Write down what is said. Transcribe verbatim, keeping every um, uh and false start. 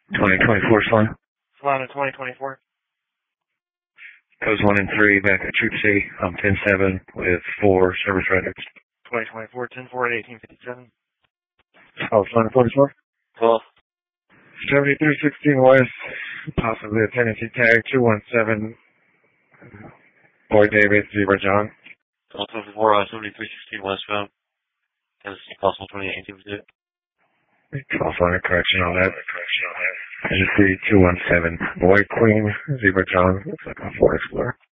twenty twenty-four Solana. Solana twenty twenty-four. Codes one and three back at Troop C. I'm ten seven with four service records. twenty twenty-four, ten four at eighteen fifty-seven. Oh, Solana forty-four? twelve. seventy-three sixteen West, possibly a tenancy tag, two one seven. Boy David, Zebra John. twelve twenty-four, uh, seventy-three sixteen westbound. Tennessee, possible twenty eighteen pursuit. Also on a correction on that. I just see two one seven. Boy Queen, Zebra John. Looks like a Ford Explorer.